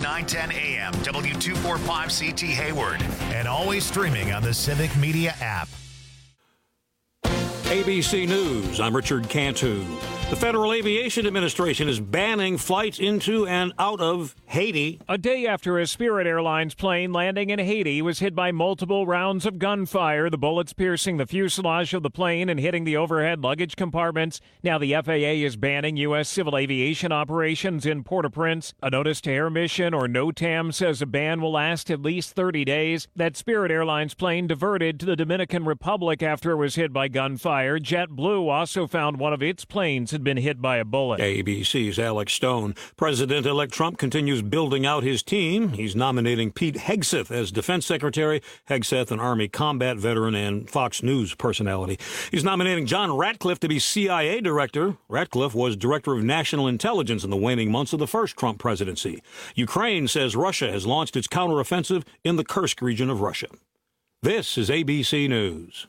910 AM, W245CT Hayward, and always streaming on the Civic Media app. ABC News, I'm Richard Cantu. The Federal Aviation Administration is banning flights into and out of Haiti. A day after a Spirit Airlines plane landing in Haiti was hit by multiple rounds of gunfire, the bullets piercing the fuselage of the plane and hitting the overhead luggage compartments. Now the FAA is banning U.S. civil aviation operations in Port-au-Prince. A notice to Air Mission, or NOTAM, says a ban will last at least 30 days. That Spirit Airlines plane diverted to the Dominican Republic after it was hit by gunfire. JetBlue also found one of its planes had been hit by a bullet. ABC's Alex Stone. President-elect Trump continues building out his team. He's nominating Pete Hegseth as Defense Secretary. Hegseth, an Army combat veteran and Fox News personality. He's nominating John Ratcliffe to be CIA Director. Ratcliffe was Director of National Intelligence in the waning months of the first Trump presidency. Ukraine says Russia has launched its counteroffensive in the Kursk region of Russia. This is ABC News.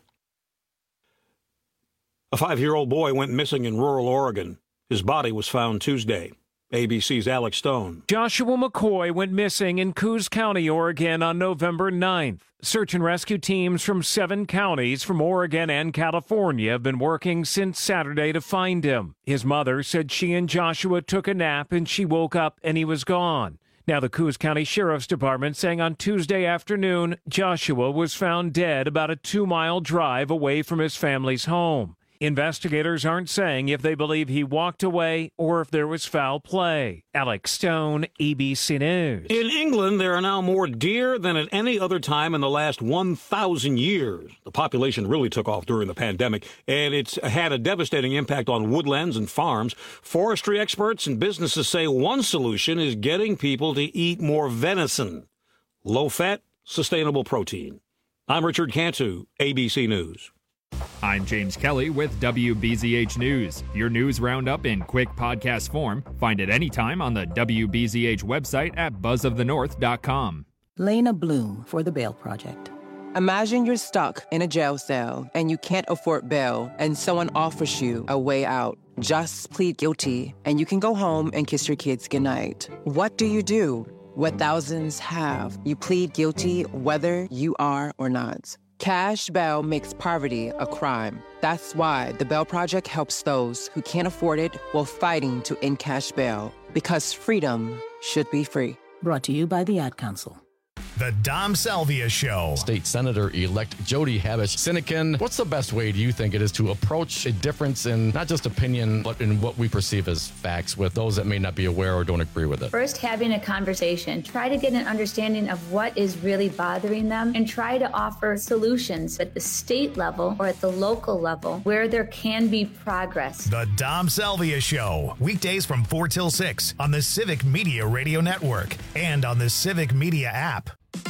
A 5-year-old boy went missing in rural Oregon. His body was found Tuesday. ABC's Alex Stone. Joshua McCoy went missing in Coos County, Oregon on November 9th. Search and rescue teams from 7 counties from Oregon and California have been working since Saturday to find him. His mother said she and Joshua took a nap and she woke up and he was gone. Now the Coos County Sheriff's Department saying on Tuesday afternoon, Joshua was found dead about a 2-mile drive away from his family's home. Investigators aren't saying if they believe he walked away or if there was foul play. Alex Stone, ABC News. In England, there are now more deer than at any other time in the last 1,000 years. The population really took off during the pandemic, and it's had a devastating impact on woodlands and farms. Forestry experts and businesses say one solution is getting people to eat more venison. Low-fat, sustainable protein. I'm Richard Cantu, ABC News. I'm James Kelly with WBZH News. Your news roundup in quick podcast form. Find it anytime on the WBZH website at buzzofthenorth.com. Lena Bloom for the Bail Project. Imagine you're stuck in a jail cell and you can't afford bail and someone offers you a way out. Just plead guilty and you can go home and kiss your kids goodnight. What do you do? What thousands have. You plead guilty whether you are or not. Cash bail makes poverty a crime. That's why the Bail Project helps those who can't afford it while fighting to end cash bail. Because freedom should be free. Brought to you by the Ad Council. The Dom Salvia Show. State Senator-elect Jody Habush-Sinekin, what's the best way, do you think, it is to approach a difference in not just opinion, but in what we perceive as facts with those that may not be aware or don't agree with it? First, having a conversation. Try to get an understanding of what is really bothering them and try to offer solutions at the state level or at the local level where there can be progress. The Dom Salvia Show. Weekdays from 4 till 6 on the Civic Media Radio Network and on the Civic Media app.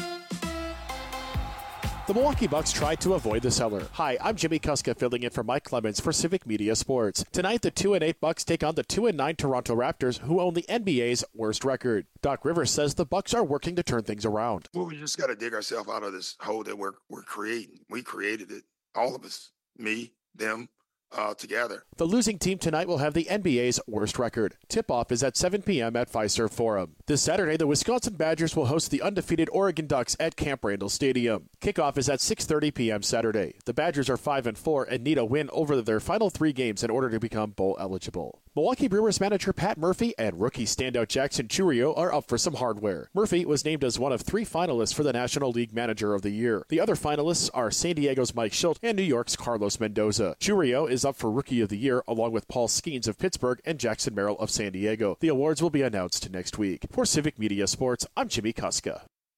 The Milwaukee Bucks tried to avoid the cellar. Hi, I'm Jimmy Kuska filling in for Mike Clemens for Civic Media Sports. Tonight, the 2-8 Bucks take on the 2-9 Toronto Raptors, who own the NBA's worst record. Doc Rivers says the Bucks are working to turn things around. Well, we just got to dig ourselves out of this hole that we're creating. We created it, all of us, me, them, together. The losing team tonight will have the NBA's worst record. Tip-off is at 7 p.m. at Fiserv Forum. This Saturday, the Wisconsin Badgers will host the undefeated Oregon Ducks at Camp Randall Stadium. Kickoff is at 6:30 p.m. Saturday. The Badgers are 5-4 and need a win over their final 3 games in order to become bowl eligible. Milwaukee Brewers manager Pat Murphy and rookie standout Jackson Chourio are up for some hardware. Murphy was named as one of 3 finalists for the National League Manager of the Year. The other finalists are San Diego's Mike Schilt and New York's Carlos Mendoza. Chourio is up for Rookie of the Year along with Paul Skeens of Pittsburgh and Jackson Merrill of San Diego. The awards will be announced next week. For Civic Media Sports, I'm Jimmy Kuska.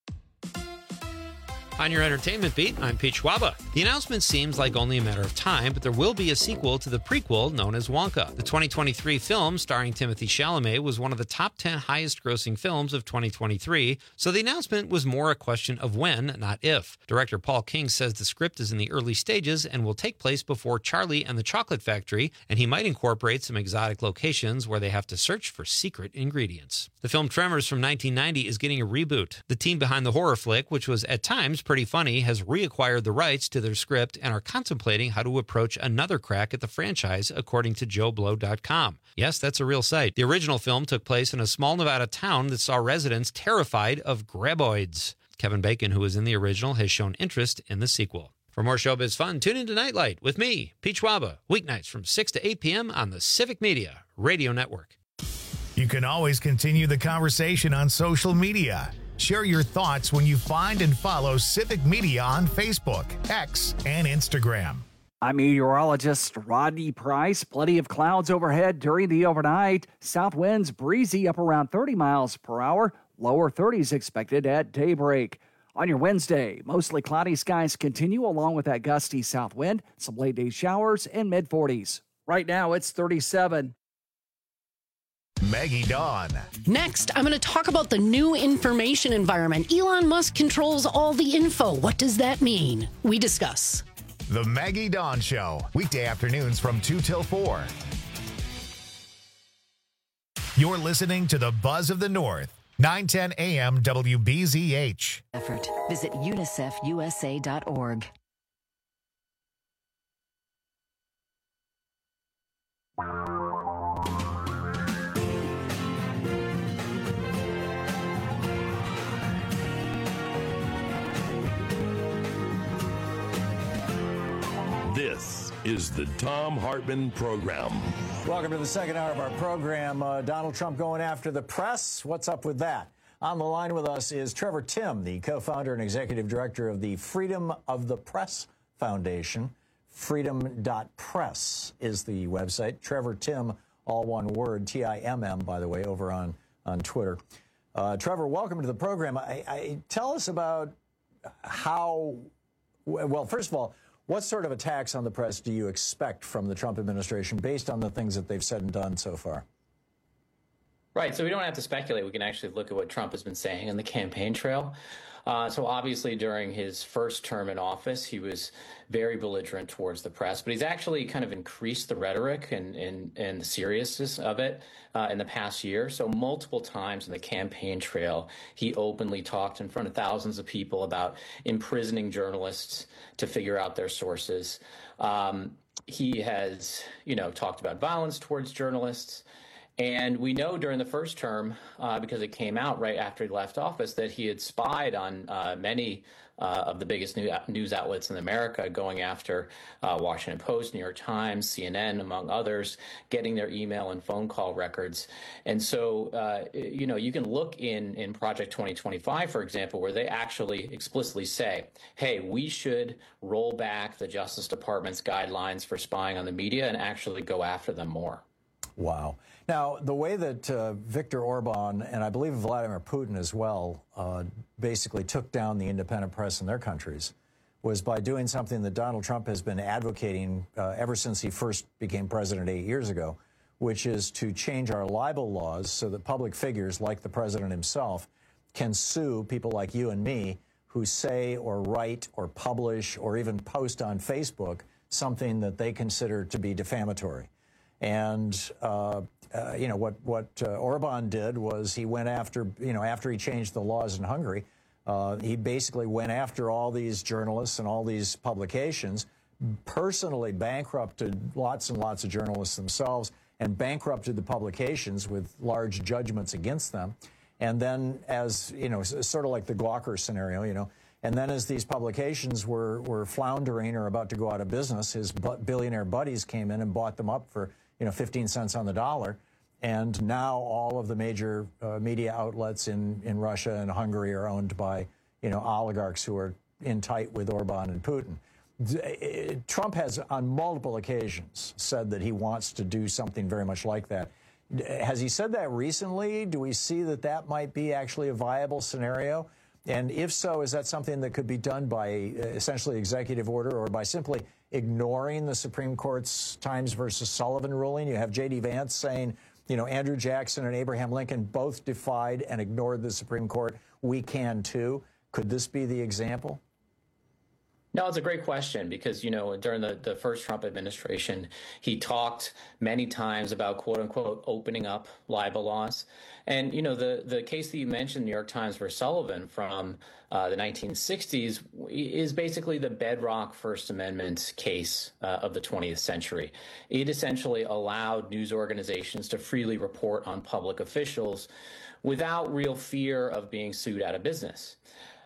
On your entertainment beat, I'm Pete Schwaba. The announcement seems like only a matter of time, but there will be a sequel to the prequel known as Wonka. The 2023 film, starring Timothée Chalamet, was one of the top 10 highest-grossing films of 2023, so the announcement was more a question of when, not if. Director Paul King says the script is in the early stages and will take place before Charlie and the Chocolate Factory, and he might incorporate some exotic locations where they have to search for secret ingredients. The film Tremors from 1990 is getting a reboot. The team behind the horror flick, which was at times Pretty Funny has reacquired the rights to their script and are contemplating how to approach another crack at the franchise, according to JoeBlow.com. Yes, that's a real site. The original film took place in a small Nevada town that saw residents terrified of graboids. Kevin Bacon, who was in the original, has shown interest in the sequel. For more showbiz fun, tune into Nightlight with me, Pete Schwaba, weeknights from 6 to 8 p.m. on the Civic Media Radio Network. You can always continue the conversation on social media. Share your thoughts when you find and follow Civic Media on Facebook, X, and Instagram. I'm meteorologist Rodney Price. Plenty of clouds overhead during the overnight. South winds breezy up around 30 miles per hour. Lower 30s expected at daybreak. On your Wednesday, mostly cloudy skies continue along with that gusty south wind. Some late day showers and mid-40s. Right now, it's 37. Maggie Dawn. Next, I'm going to talk about the new information environment. Elon Musk controls all the info. What does that mean? We discuss. The Maggie Dawn Show, weekday afternoons from 2 till 4. You're listening to the Buzz of the North, 910 AM WBZH. Effort. Visit unicefusa.org. This is the Thom Hartmann Program. Welcome to the second hour of our program. Donald Trump going after the press. What's up with that? On the line with us is Trevor Timm, the co-founder and executive director of the Freedom of the Press Foundation. Freedom.press is the website. Trevor Timm, all one word, Timm, by the way, over on Twitter. Trevor, welcome to the program. Tell us about how, well, first of all, what sort of attacks on the press do you expect from the Trump administration based on the things that they've said and done so far? Right. So we don't have to speculate. We can actually look at what Trump has been saying on the campaign trail. So obviously during his first term in office, he was very belligerent towards the press, but he's actually kind of increased the rhetoric and the seriousness of it in the past year. So multiple times in the campaign trail, he openly talked in front of thousands of people about imprisoning journalists to figure out their sources. He has, talked about violence towards journalists. And we know during the first term, because it came out right after he left office, that he had spied on many of the biggest news outlets in America, going after Washington Post, New York Times, CNN, among others, getting their email and phone call records. And so, you can look in Project 2025, for example, where they actually explicitly say, hey, we should roll back the Justice Department's guidelines for spying on the media and actually go after them more. Wow. Now, the way that Viktor Orban and I believe Vladimir Putin as well basically took down the independent press in their countries was by doing something that Donald Trump has been advocating ever since he first became president 8 years ago, which is to change our libel laws so that public figures like the president himself can sue people like you and me who say or write or publish or even post on Facebook something that they consider to be defamatory. And, what Orban did was he went after, after he changed the laws in Hungary, he basically went after all these journalists and all these publications, personally bankrupted lots and lots of journalists themselves and bankrupted the publications with large judgments against them. And then as, sort of like the Gawker scenario, and then as these publications were floundering or about to go out of business, his billionaire buddies came in and bought them up for 15 cents on the dollar. And now all of the major media outlets in Russia and Hungary are owned by, oligarchs who are in tight with Orban and Putin. Trump has on multiple occasions said that he wants to do something very much like that. Has he said that recently? Do we see that might be actually a viable scenario? And if so, is that something that could be done by essentially executive order or by simply ignoring the Supreme Court's Times versus Sullivan ruling? You have J.D. Vance saying, Andrew Jackson and Abraham Lincoln both defied and ignored the Supreme Court. We can too. Could this be the example? No, it's a great question because, during the first Trump administration, he talked many times about, quote unquote, opening up libel laws. And, the case that you mentioned, New York Times versus Sullivan from the 1960s, is basically the bedrock First Amendment case of the 20th century. It essentially allowed news organizations to freely report on public officials without real fear of being sued out of business.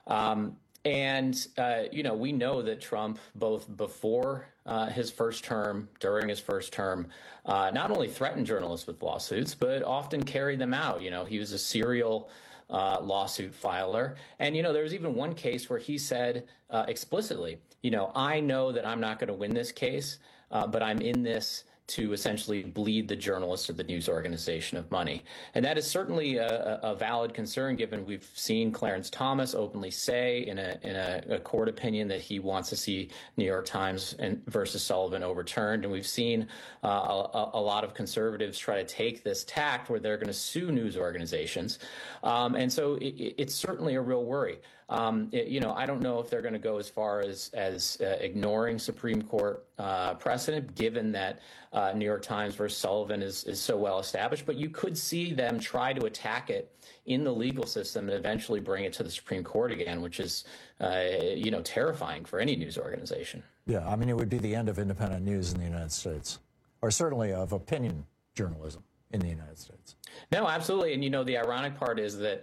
We know that Trump, both before his first term, during his first term, not only threatened journalists with lawsuits, but often carried them out. He was a serial lawsuit filer. And, there was even one case where he said explicitly, I know that I'm not going to win this case, but I'm in this to essentially bleed the journalists or the news organization of money. And that is certainly a valid concern, given we've seen Clarence Thomas openly say in a court opinion that he wants to see New York Times versus Sullivan overturned. And we've seen a lot of conservatives try to take this tact where they're going to sue news organizations. And so it's certainly a real worry. I don't know if they're going to go as far as ignoring Supreme Court precedent, given that New York Times versus Sullivan is so well established. But you could see them try to attack it in the legal system and eventually bring it to the Supreme Court again, which is, terrifying for any news organization. Yeah, I mean, it would be the end of independent news in the United States, or certainly of opinion journalism in the United States. No, absolutely. And, the ironic part is that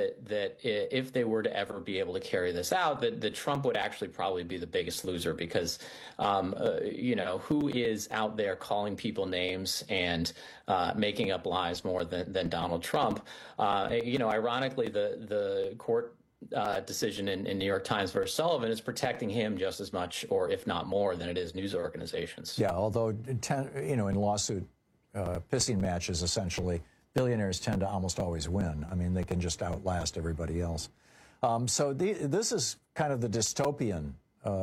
if they were to ever be able to carry this out, that Trump would actually probably be the biggest loser because, who is out there calling people names and making up lies more than Donald Trump? Ironically, the court decision in New York Times versus Sullivan is protecting him just as much, or if not more, than it is news organizations. Yeah, although, in lawsuit pissing matches, essentially, billionaires tend to almost always win. I mean, they can just outlast everybody else. This is kind of the dystopian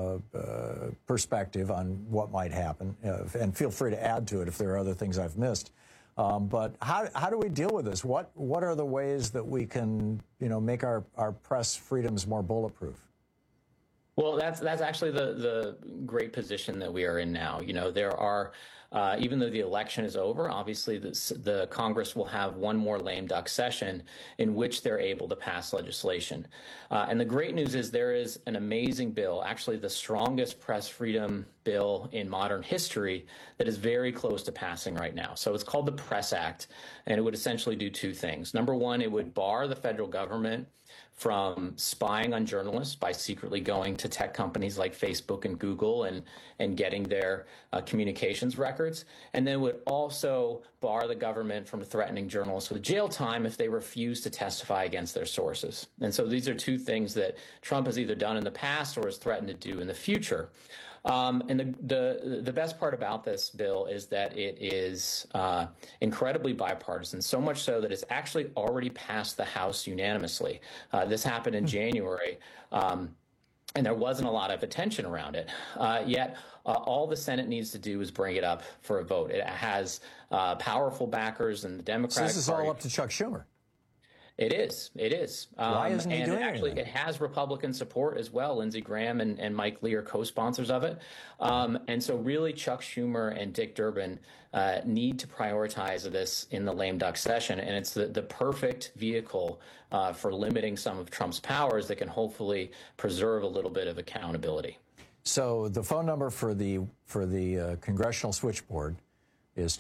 perspective on what might happen, and feel free to add to it if there are other things I've missed. But how do we deal with this? What are the ways that we can, make our press freedoms more bulletproof? Well, that's actually the great position that we are in now. There are, even though the election is over, obviously the Congress will have one more lame duck session in which they're able to pass legislation. And the great news is there is an amazing bill, actually the strongest press freedom bill in modern history, that is very close to passing right now. So it's called the Press Act, and it would essentially do two things. Number one, it would bar the federal government from spying on journalists by secretly going to tech companies like Facebook and Google and getting their communications records. And then would also bar the government from threatening journalists with jail time if they refuse to testify against their sources. And so these are two things that Trump has either done in the past or has threatened to do in the future. And the best part about this bill is that it is incredibly bipartisan, so much so that it's actually already passed the House unanimously. This happened in January, and there wasn't a lot of attention around it. Yet all the Senate needs to do is bring it up for a vote. It has powerful backers in the Democratic Party. So this is all up to Chuck Schumer. It is. Why isn't he doing actually, anything? It has Republican support as well. Lindsey Graham and Mike Lee are co-sponsors of it. And so really Chuck Schumer and Dick Durbin need to prioritize this in the lame duck session. And it's the perfect vehicle for limiting some of Trump's powers that can hopefully preserve a little bit of accountability. So the phone number for the Congressional Switchboard is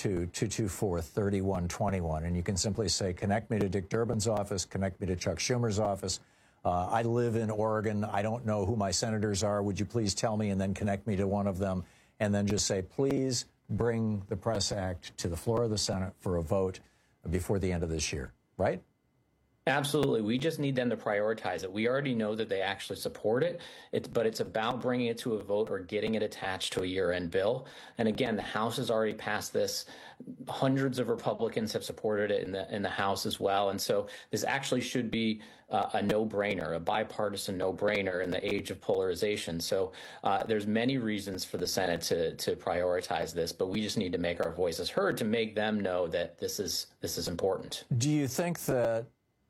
202-224-3121. And you can simply say, connect me to Dick Durbin's office, connect me to Chuck Schumer's office. I live in Oregon. I don't know who my senators are. Would you please tell me, and then connect me to one of them? And then just say, please bring the Press Act to the floor of the Senate for a vote before the end of this year, right? Absolutely. We just need them to prioritize it. We already know that they actually support it, but it's about bringing it to a vote or getting it attached to a year-end bill. And again, the House has already passed this. Hundreds of Republicans have supported it in the House as well. And so this actually should be a no-brainer, a bipartisan no-brainer in the age of polarization. So there's many reasons for the Senate to prioritize this, but we just need to make our voices heard to make them know that this is important. Do you think that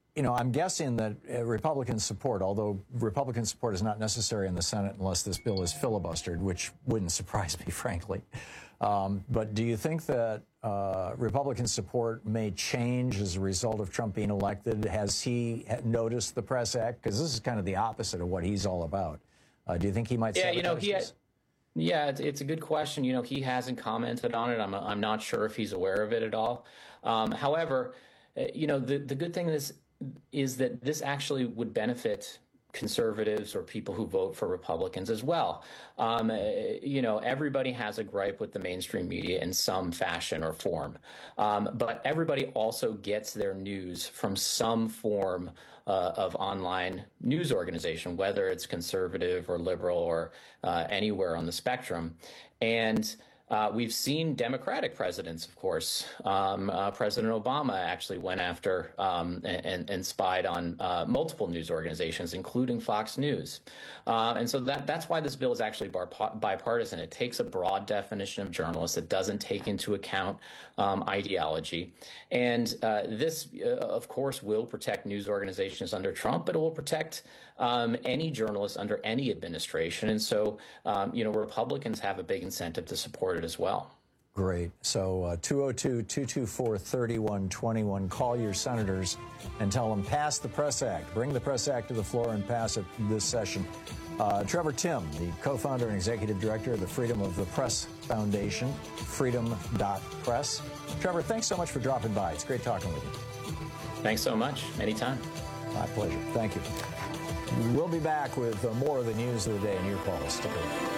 I'm guessing that Republican support, although Republican support is not necessary in the Senate unless this bill is filibustered, which wouldn't surprise me, frankly. But do you think that Republican support may change as a result of Trump being elected? Has he noticed the PRESS Act? Because this is kind of the opposite of what he's all about. Do you think he might sabotage this? Yeah, it's a good question. He hasn't commented on it. I'm not sure if he's aware of it at all. However, the good thing is that this actually would benefit conservatives or people who vote for Republicans as well. Everybody has a gripe with the mainstream media in some fashion or form, but everybody also gets their news from some form of online news organization, whether it's conservative or liberal or anywhere on the spectrum. And we've seen Democratic presidents, of course. President Obama actually went after and spied on multiple news organizations, including Fox News. And so that's why this bill is actually bipartisan. It takes a broad definition of journalists. It doesn't take into account ideology. And this, of course, will protect news organizations under Trump, but it will protect any journalist under any administration. And so, Republicans have a big incentive to support it as well. Great. So 202-224-3121. Call your senators and tell them pass the PRESS Act. Bring the PRESS Act to the floor and pass it this session. Trevor Timm, the co-founder and executive director of the Freedom of the Press Foundation, freedom.press. Trevor, thanks so much for dropping by. It's great talking with you. Thanks so much. Anytime. My pleasure. Thank you. We'll be back with more of the news of the day and your calls. Stick around.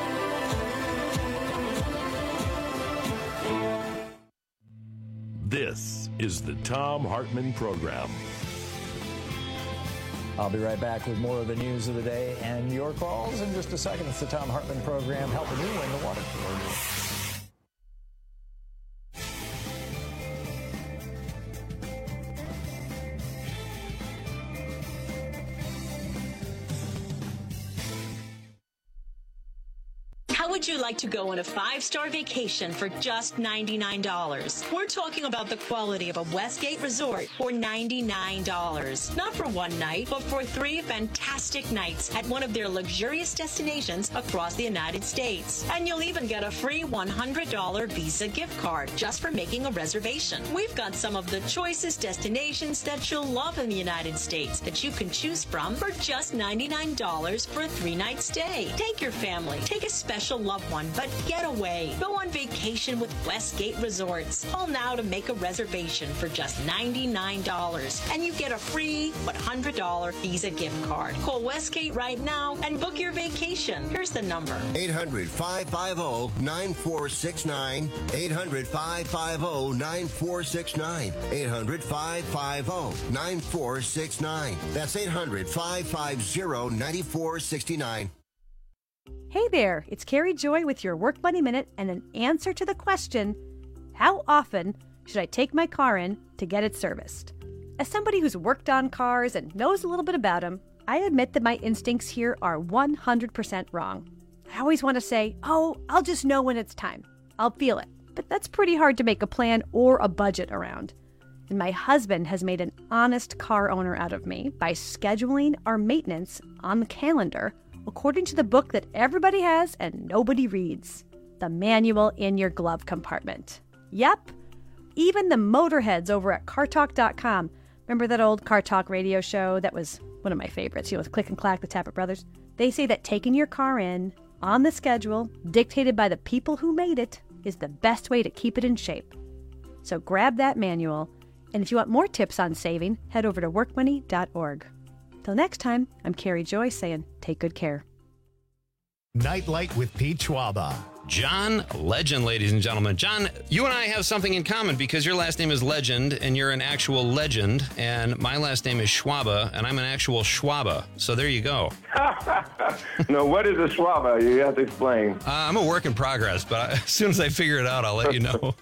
This is the Thom Hartmann Program. I'll be right back with more of the news of the day and your calls in just a second. It's the Thom Hartmann Program, helping you win the water cooler. How would you like to go on a 5-star vacation for just $99? We're talking about the quality of a Westgate resort for $99. Not for one night, but for 3 fantastic nights at one of their luxurious destinations across the United States. And you'll even get a free $100 Visa gift card just for making a reservation. We've got some of the choicest destinations that you'll love in the United States that you can choose from for just $99 for a 3-night stay. Take your family, take a special loved one, but get away. Go on vacation with Westgate Resorts. Call now to make a reservation for just $99, and you get a free $100 Visa gift card. Call Westgate right now and book your vacation. Here's the number. 800-550-9469. 800-550-9469. 800-550-9469. That's 800-550-9469. Hey there, it's Carrie Joy with your Work Money Minute and an answer to the question, how often should I take my car in to get it serviced? As somebody who's worked on cars and knows a little bit about them, I admit that my instincts here are 100% wrong. I always want to say, oh, I'll just know when it's time. I'll feel it. But that's pretty hard to make a plan or a budget around. And my husband has made an honest car owner out of me by scheduling our maintenance on the calendar according to the book that everybody has and nobody reads, the manual in your glove compartment. Yep, even the motorheads over at CarTalk.com. Remember that old Car Talk radio show that was one of my favorites, with Click and Clack, the Tappet Brothers? They say that taking your car in on the schedule, dictated by the people who made it, is the best way to keep it in shape. So grab that manual, and if you want more tips on saving, head over to workmoney.org. Till next time, I'm Carrie Joy saying, take good care. Nightlight with Pete Schwaba. John Legend, ladies and gentlemen. John, you and I have something in common because your last name is Legend and you're an actual legend, and my last name is Schwaba and I'm an actual Schwaba. So there you go. No, what is a Schwaba? You have to explain. I'm a work in progress, but as soon as I figure it out, I'll let you know.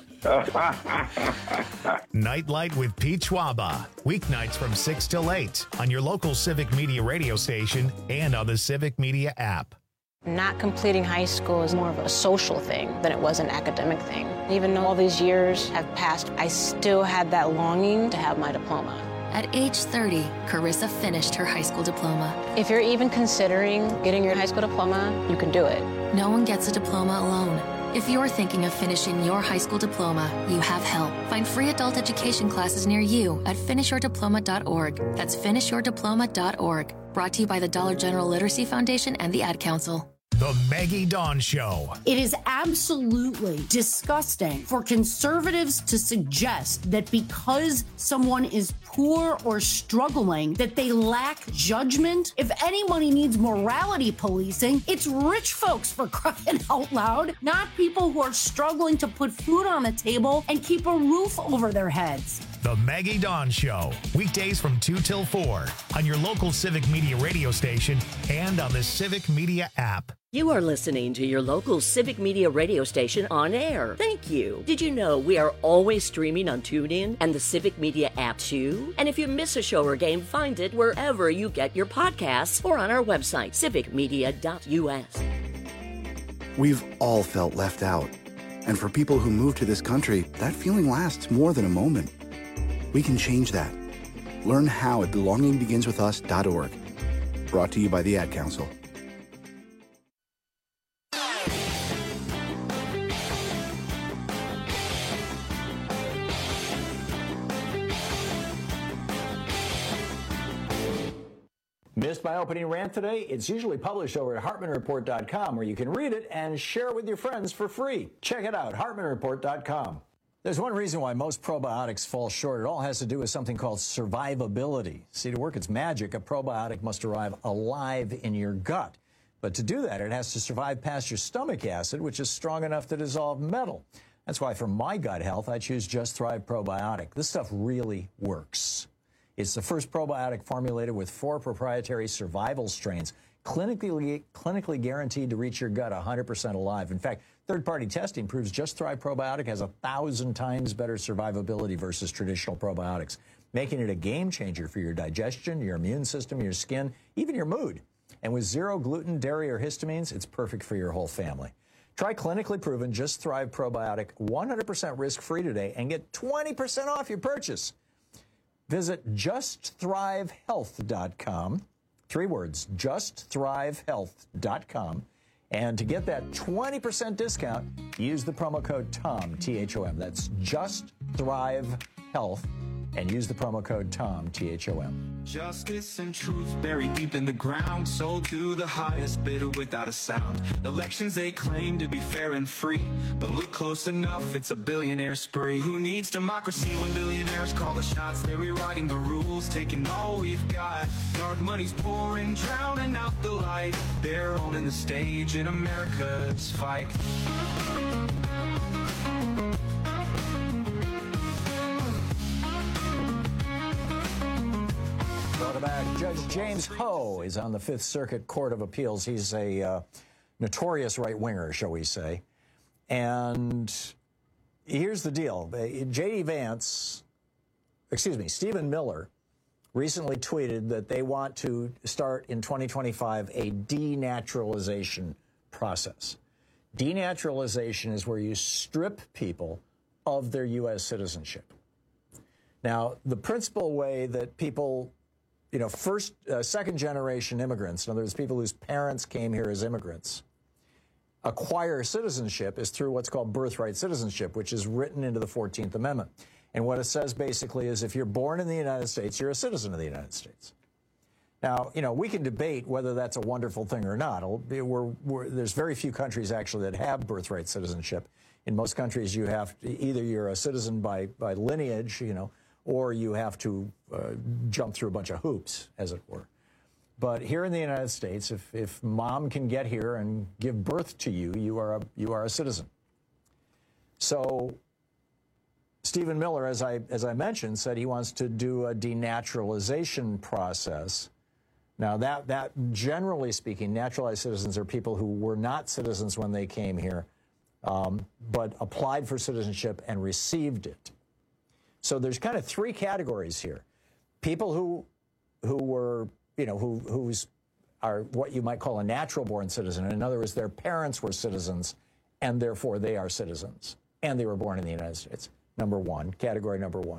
Nightlight with Pete Schwaba. Weeknights from 6 till 8 on your local Civic Media radio station and on the Civic Media app. Not completing high school is more of a social thing than it was an academic thing. Even though all these years have passed, I still had that longing to have my diploma. At age 30, Carissa finished her high school diploma. If you're even considering getting your high school diploma, you can do it. No one gets a diploma alone. If you're thinking of finishing your high school diploma, you have help. Find free adult education classes near you at finishyourdiploma.org. That's finishyourdiploma.org. Brought to you by the Dollar General Literacy Foundation and the Ad Council. The Maggie Dawn Show. It is absolutely disgusting for conservatives to suggest that because someone is poor or struggling, that they lack judgment. If anybody needs morality policing, it's rich folks, for crying out loud, not people who are struggling to put food on the table and keep a roof over their heads. The Maggie Dawn Show, weekdays from 2 till 4 on your local Civic Media radio station and on the Civic Media app. You are listening to your local Civic Media radio station on air. Thank you. Did you know we are always streaming on TuneIn and the Civic Media app too? And if you miss a show or game, find it wherever you get your podcasts or on our website, civicmedia.us. We've all felt left out. And for people who move to this country, that feeling lasts more than a moment. We can change that. Learn how at belongingbeginswithus.org. Brought to you by the Ad Council. Missed my opening rant today? It's usually published over at HartmanReport.com, where you can read it and share it with your friends for free. Check it out, HartmanReport.com. There's one reason why most probiotics fall short. It all has to do with something called survivability. See, to work its magic, a probiotic must arrive alive in your gut. But to do that, it has to survive past your stomach acid, which is strong enough to dissolve metal. That's why for my gut health, I choose Just Thrive Probiotic. This stuff really works. It's the first probiotic formulated with 4 proprietary survival strains, clinically guaranteed to reach your gut 100% alive. In fact, third-party testing proves Just Thrive Probiotic has 1,000 times better survivability versus traditional probiotics, making it a game changer for your digestion, your immune system, your skin, even your mood. And with 0 gluten, dairy, or histamines, it's perfect for your whole family. Try clinically proven Just Thrive Probiotic 100% risk-free today and get 20% off your purchase. Visit justthrivehealth.com. 3 words, justthrivehealth.com. And to get that 20% discount, use the promo code TOM, T-H-O-M. That's Just Thrive Health. And use the promo code TOM, T-H-O-M. Justice and truth buried deep in the ground, sold to the highest bidder without a sound. Elections they claim to be fair and free, but look close enough, it's a billionaire spree. Who needs democracy when billionaires call the shots? They're rewriting the rules, taking all we've got. Dark money's pouring, drowning out the light. They're owning the stage in America's fight. Back. Judge James Ho is on the Fifth Circuit Court of Appeals. He's a notorious right-winger, shall we say. And here's the deal. Stephen Miller recently tweeted that they want to start in 2025 a denaturalization process. Denaturalization is where you strip people of their U.S. citizenship. Now, the principal way that people, second-generation immigrants, in other words, people whose parents came here as immigrants, acquire citizenship is through what's called birthright citizenship, which is written into the 14th Amendment. And what it says basically is if you're born in the United States, you're a citizen of the United States. Now, we can debate whether that's a wonderful thing or not. There's very few countries actually that have birthright citizenship. In most countries, you have to, either you're a citizen by lineage, or you have to jump through a bunch of hoops, as it were. But here in the United States, if mom can get here and give birth to you, you are a citizen. So Stephen Miller, as I mentioned, said he wants to do a denaturalization process. Now, that generally speaking, naturalized citizens are people who were not citizens when they came here, but applied for citizenship and received it. So there's kind of 3 categories here. People who were, who's are what you might call a natural-born citizen. In other words, their parents were citizens, and therefore they are citizens, and they were born in the United States. Category number one.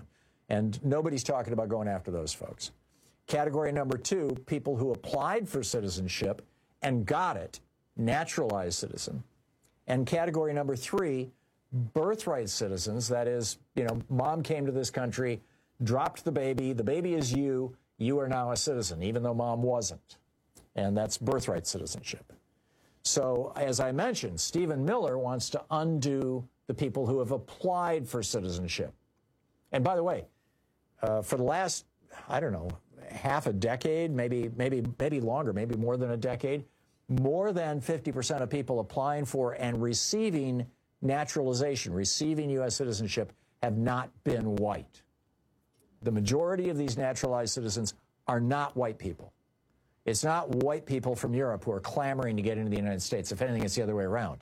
And nobody's talking about going after those folks. Category number 2, people who applied for citizenship and got it, naturalized citizen. And category number 3, birthright citizens. That is, mom came to this country, dropped the baby is you are now a citizen, even though mom wasn't. And that's birthright citizenship. So, as I mentioned, Stephen Miller wants to undo the people who have applied for citizenship. And by the way, for the last, I don't know, half a decade, maybe longer, maybe more than a decade, more than 50% of people applying for and receiving naturalization, receiving U.S. citizenship, have not been white. The majority of these naturalized citizens are not white people. It's not white people from Europe who are clamoring to get into the United States. If anything, it's the other way around.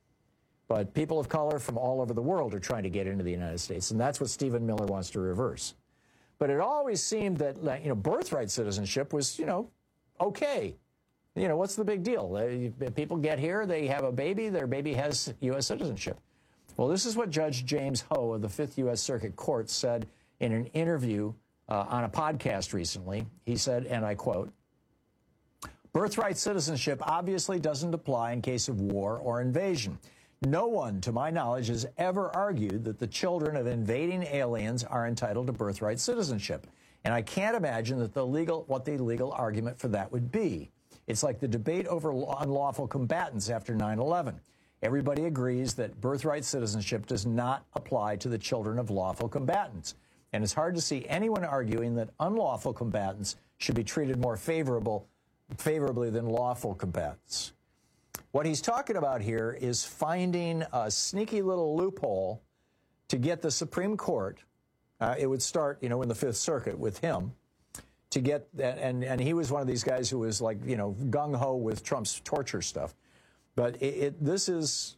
But people of color from all over the world are trying to get into the United States, and that's what Stephen Miller wants to reverse. But it always seemed that, birthright citizenship was, okay. What's the big deal? People get here, they have a baby, their baby has U.S. citizenship. Well, this is what Judge James Ho of the 5th U.S. Circuit Court said in an interview on a podcast recently. He said, and I quote, "Birthright citizenship obviously doesn't apply in case of war or invasion. No one, to my knowledge, has ever argued that the children of invading aliens are entitled to birthright citizenship. And I can't imagine that what the legal argument for that would be. It's like the debate over unlawful combatants after 9/11. Everybody agrees that birthright citizenship does not apply to the children of lawful combatants. And it's hard to see anyone arguing that unlawful combatants should be treated more favorably than lawful combatants." What he's talking about here is finding a sneaky little loophole to get the Supreme Court, it would start, in the 5th Circuit with him, to get that, and he was one of these guys who was like, gung-ho with Trump's torture stuff. But this is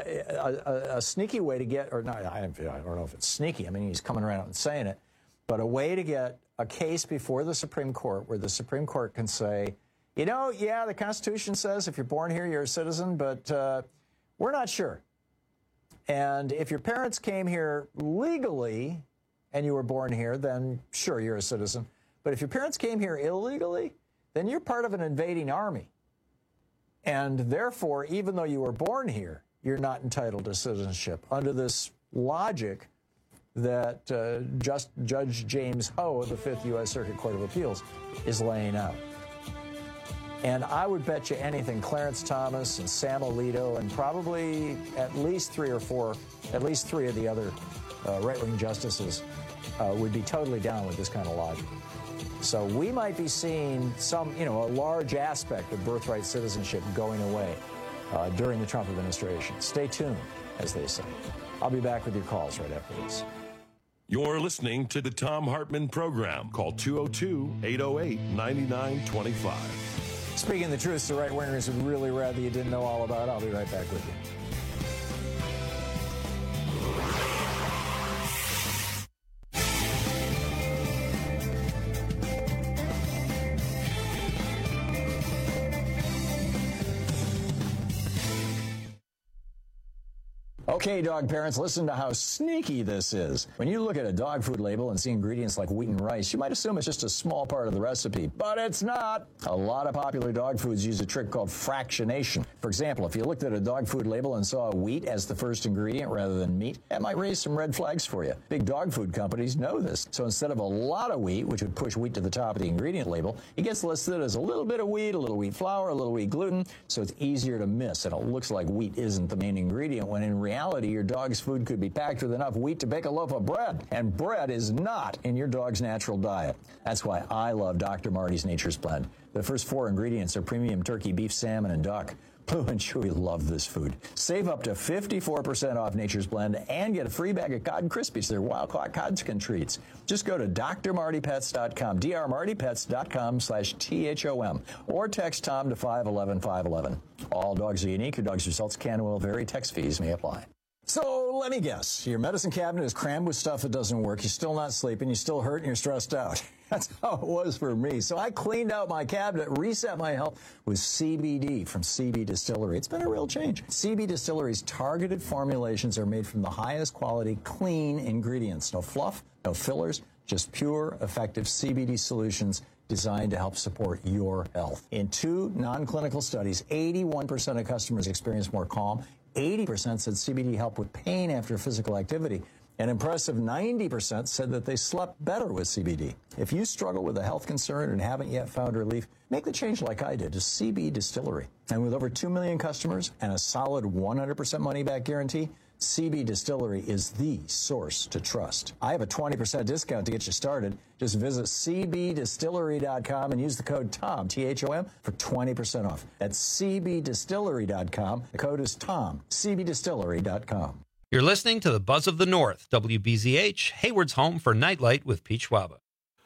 a sneaky way to get, or not, I don't know if it's sneaky, I mean, he's coming around and saying it, but a way to get a case before the Supreme Court where the Supreme Court can say, yeah, the Constitution says if you're born here, you're a citizen, but we're not sure. And if your parents came here legally and you were born here, then sure, you're a citizen. But if your parents came here illegally, then you're part of an invading army. And therefore, even though you were born here, you're not entitled to citizenship under this logic that Judge James Ho of the 5th U.S. Circuit Court of Appeals is laying out. And I would bet you anything Clarence Thomas and Sam Alito and probably at least three of the other right-wing justices would be totally down with this kind of logic. So we might be seeing a large aspect of birthright citizenship going away during the Trump administration. Stay tuned, as they say. I'll be back with your calls right after this. You're listening to the Thom Hartmann Program. Call 202-808-9925. Speaking the truth, the right-wingers would really rather you didn't know all about. I'll be right back with you. Okay, dog parents, listen to how sneaky this is. When you look at a dog food label and see ingredients like wheat and rice, you might assume it's just a small part of the recipe, but it's not. A lot of popular dog foods use a trick called fractionation. For example, if you looked at a dog food label and saw wheat as the first ingredient rather than meat, that might raise some red flags for you. Big dog food companies know this. So instead of a lot of wheat, which would push wheat to the top of the ingredient label, it gets listed as a little bit of wheat, a little wheat flour, a little wheat gluten, so it's easier to miss, and it looks like wheat isn't the main ingredient, when in reality, your dog's food could be packed with enough wheat to bake a loaf of bread, and bread is not in your dog's natural diet. That's why I love Dr. Marty's Nature's Blend. The first 4 ingredients are premium turkey, beef, salmon, and duck. Blue and Chewy love this food. Save up to 54% off Nature's Blend and get a free bag of Cod Krispies. They're wild-caught Codskin treats. Just go to drmartypets.com, drmartypets.com/THOM, or text Tom to 511-511. All dogs are unique. Your dog's results can and will vary. Text fees may apply. So let me guess. Your medicine cabinet is crammed with stuff that doesn't work. You're still not sleeping. You're still hurt and you're stressed out. That's how it was for me. So I cleaned out my cabinet, reset my health with CBD from CB Distillery. It's been a real change. CB Distillery's targeted formulations are made from the highest quality, clean ingredients. No fluff, no fillers, just pure, effective CBD solutions designed to help support your health. In 2 non-clinical studies, 81% of customers experienced more calm. 80% said CBD helped with pain after physical activity. An impressive 90% said that they slept better with CBD. If you struggle with a health concern and haven't yet found relief, make the change like I did to CB Distillery. And with over 2 million customers and a solid 100% money-back guarantee, CB Distillery is the source to trust. I have a 20% discount to get you started. Just visit cbdistillery.com and use the code TOM, T-H-O-M, for 20% off. That's cbdistillery.com. The code is TOM, cbdistillery.com. You're listening to the Buzz of the North, WBZH, Hayward's home for Nightlight with Peach Schwaba.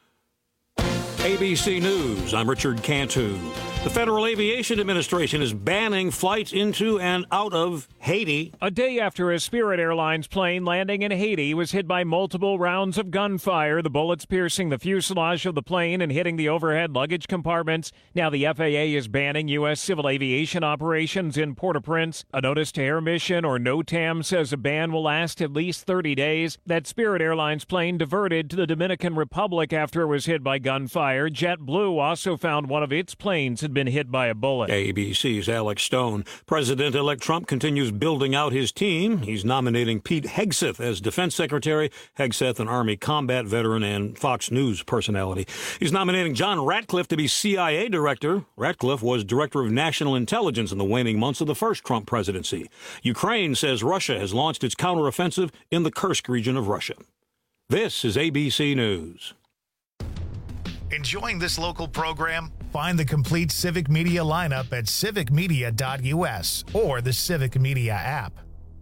ABC News, I'm Richard Cantu. The Federal Aviation Administration is banning flights into and out of Haiti. A day after a Spirit Airlines plane landing in Haiti was hit by multiple rounds of gunfire, the bullets piercing the fuselage of the plane and hitting the overhead luggage compartments. Now the FAA is banning U.S. civil aviation operations in Port-au-Prince. A notice to Air Mission, or NOTAM, says a ban will last at least 30 days. That Spirit Airlines plane diverted to the Dominican Republic after it was hit by gunfire. JetBlue also found one of its planes had been hit by a bullet. ABC's Alex Stone. President-elect Trump continues building out his team. He's nominating Pete Hegseth as Defense Secretary. Hegseth, an Army combat veteran and Fox News personality. He's nominating John Ratcliffe to be CIA Director. Ratcliffe was Director of National Intelligence in the waning months of the first Trump presidency. Ukraine says Russia has launched its counteroffensive in the Kursk region of Russia. This is ABC News. Enjoying this local program? Find the complete Civic Media lineup at civicmedia.us or the Civic Media app.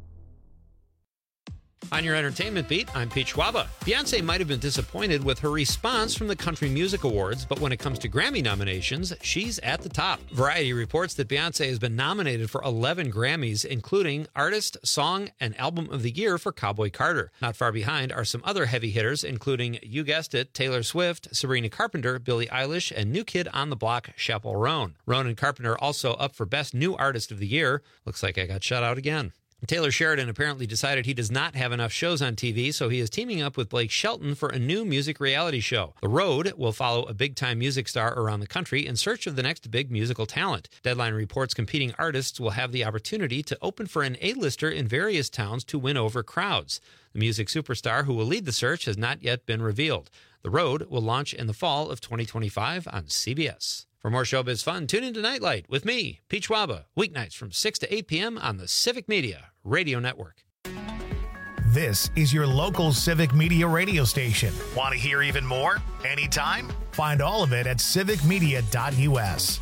On your entertainment beat, I'm Pete Schwaba. Beyonce might have been disappointed with her response from the Country Music Awards, but when it comes to Grammy nominations, she's at the top. Variety reports that Beyonce has been nominated for 11 Grammys, including Artist, Song, and Album of the Year for Cowboy Carter. Not far behind are some other heavy hitters, including, you guessed it, Taylor Swift, Sabrina Carpenter, Billie Eilish, and new kid on the block, Chappell Roan. Roan and Carpenter also up for Best New Artist of the Year. Looks like I got shut out again. Taylor Sheridan apparently decided he does not have enough shows on TV, so he is teaming up with Blake Shelton for a new music reality show. The Road will follow a big-time music star around the country in search of the next big musical talent. Deadline reports competing artists will have the opportunity to open for an A-lister in various towns to win over crowds. The music superstar who will lead the search has not yet been revealed. The Road will launch in the fall of 2025 on CBS. For more showbiz fun, tune into Nightlight with me, Pete Schwaba, weeknights from 6 to 8 p.m. on the Civic Media Radio Network. This is your local Civic Media radio station. Want to hear even more? Anytime? Find all of it at civicmedia.us.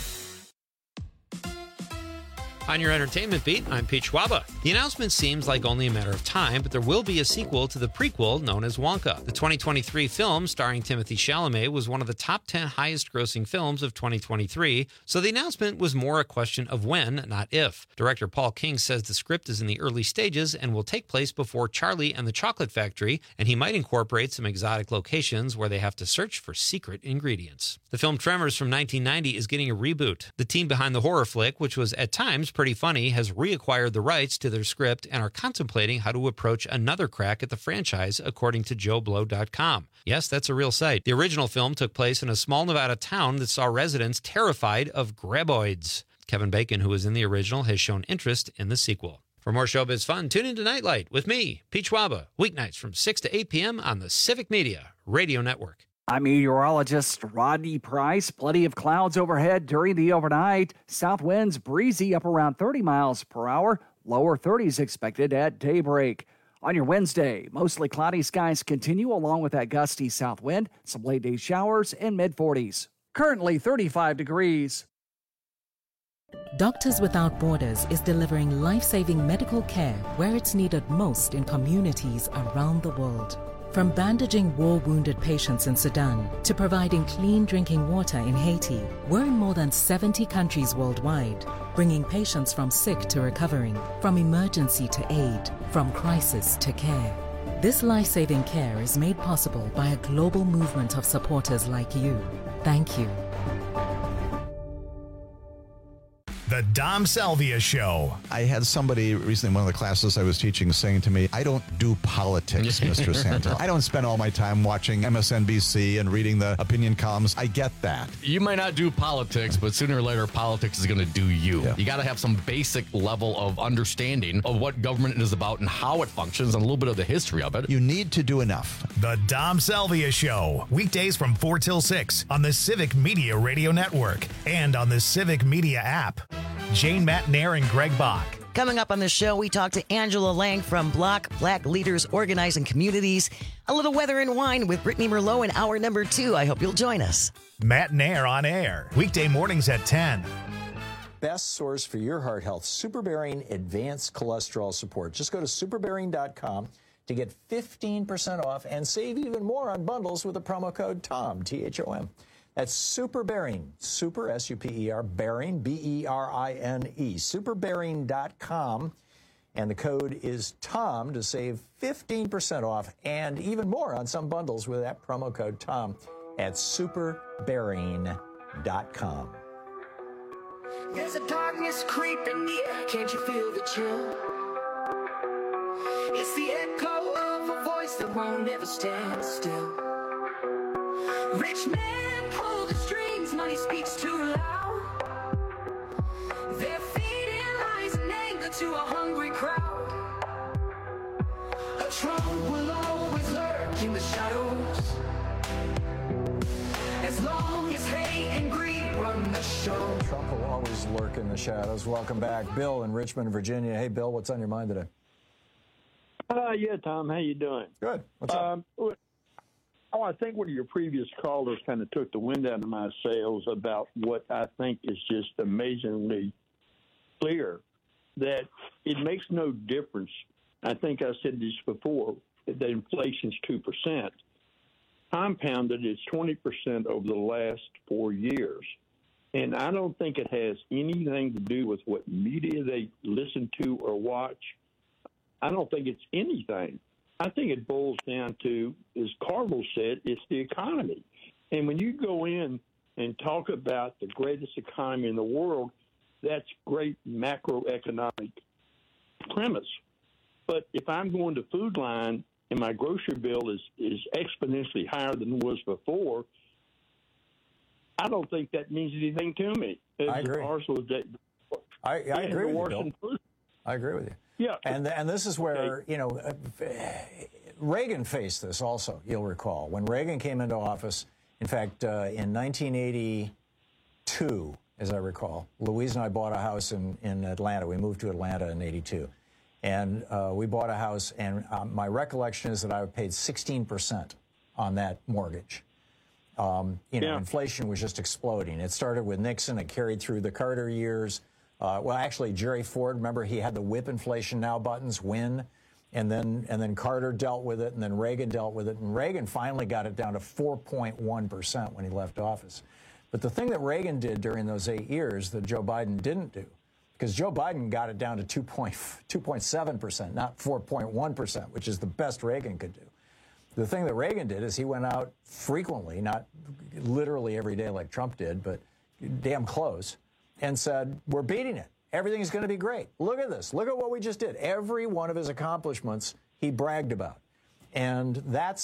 On your entertainment beat, I'm Pete Schwaba. The announcement seems like only a matter of time, but there will be a sequel to the prequel known as Wonka. The 2023 film starring Timothée Chalamet was one of the top 10 highest-grossing films of 2023, so the announcement was more a question of when, not if. Director Paul King says the script is in the early stages and will take place before Charlie and the Chocolate Factory, and he might incorporate some exotic locations where they have to search for secret ingredients. The film Tremors from 1990 is getting a reboot. The team behind the horror flick, which was at times pretty funny, has reacquired the rights to their script and are contemplating how to approach another crack at the franchise, according to JoeBlow.com. Yes, that's a real site. The original film took place in a small Nevada town that saw residents terrified of graboids. Kevin Bacon, who was in the original, has shown interest in the sequel. For more showbiz fun, tune into Nightlight with me, Pete Schwaba, weeknights from 6 to 8 p.m. on the Civic Media Radio Network. I'm meteorologist Rodney Price. Plenty of clouds overhead during the overnight. South winds breezy up around 30 miles per hour. Lower 30s expected at daybreak. On your Wednesday, mostly cloudy skies continue along with that gusty south wind. Some late day showers in mid-40s. Currently 35 degrees. Doctors Without Borders is delivering life-saving medical care where it's needed most in communities around the world. From bandaging war-wounded patients in Sudan to providing clean drinking water in Haiti, we're in more than 70 countries worldwide, bringing patients from sick to recovering, from emergency to aid, from crisis to care. This life-saving care is made possible by a global movement of supporters like you. Thank you. The Dom Salvia Show. I had somebody recently in one of the classes I was teaching saying to me, I don't do politics, Mr. Santel. I don't spend all my time watching MSNBC and reading the opinion columns. I get that. You might not do politics, but sooner or later, politics is going to do you. Yeah. You got to have some basic level of understanding of what government is about and how it functions and a little bit of the history of it. You need to do enough. The Dom Salvia Show. Weekdays from 4 till 6 on the Civic Media Radio Network and on the Civic Media app. Jane Matnair and Greg Bach. Coming up on the show, we talk to Angela Lang from Block Black Leaders Organizing Communities. A little weather and wine with Brittany Merlot in hour number 2. I hope you'll join us. Matnair on air. Weekday mornings at 10. Best source for your heart health, Superbearing Advanced Cholesterol Support. Just go to superbearing.com to get 15% off and save even more on bundles with the promo code TOM, T-H-O-M. That's Superbearing, Super, S-U-P-E-R, Bearing, B-E-R-I-N-E, superbearing.com, and the code is TOM to save 15% off and even more on some bundles with that promo code TOM at superbearing.com. There's a darkness creeping near, can't you feel the chill? It's the echo of a voice that won't ever stand still. Rich men pull the strings, money speaks too loud. They're feeding lies and anger to a hungry crowd. A Trump will always lurk in the shadows, as long as hate and greed run the show. Trump will always lurk in the shadows. Welcome back. Bill in Richmond, Virginia. Hey, Bill, what's on your mind today? Yeah, Tom, how you doing? Good. What's up? I think one of your previous callers kind of took the wind out of my sails about what I think is just amazingly clear, that it makes no difference. I think I said this before, that inflation's 2%. Compounded, it's 20% over the last 4 years. And I don't think it has anything to do with what media they listen to or watch. I don't think it's anything. I think it boils down to, as Carville said, it's the economy. And when you go in and talk about the greatest economy in the world, that's great macroeconomic premise. But if I'm going to Food Line and my grocery bill is exponentially higher than it was before, I don't think that means anything to me. I agree. I agree with you, Bill. I agree with you. Yeah. And this is where, you know, Reagan faced this also, you'll recall. When Reagan came into office, in fact, in 1982, as I recall, Louise and I bought a house in Atlanta. We moved to Atlanta in 82. And we bought a house, and my recollection is that I paid 16% on that mortgage. Inflation was just exploding. It started with Nixon. It carried through the Carter years. Well, actually, Jerry Ford, remember, he had the whip inflation now buttons, win, and then Carter dealt with it, and then Reagan dealt with it, and Reagan finally got it down to 4.1% when he left office. But the thing that Reagan did during those 8 years that Joe Biden didn't do, because Joe Biden got it down to 2.7%, not 4.1%, which is the best Reagan could do. The thing that Reagan did is he went out frequently, not literally every day like Trump did, but damn close, and said, we're beating it. Everything's going to be great. Look at this. Look at what we just did. Every one of his accomplishments he bragged about. And that